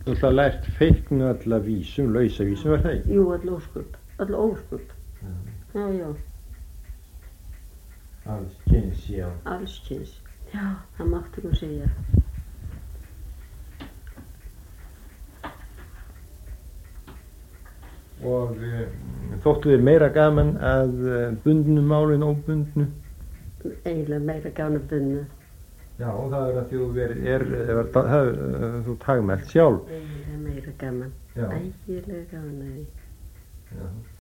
Þú ætla lært feiknu alla vísum, lausa vísum, var það ekki? Jú, all óskuld. Já. Alls kyns, já. Alls kyns. Já, það mátti nú segja. Og þóttu þér meira gaman að bundnu málin óbundnu? Eiginlega meira gaman að bundnu. Já, það að þú tagmælt sjálf. Eiginlega meira gaman. Já. Ægilega gaman, nei. Já.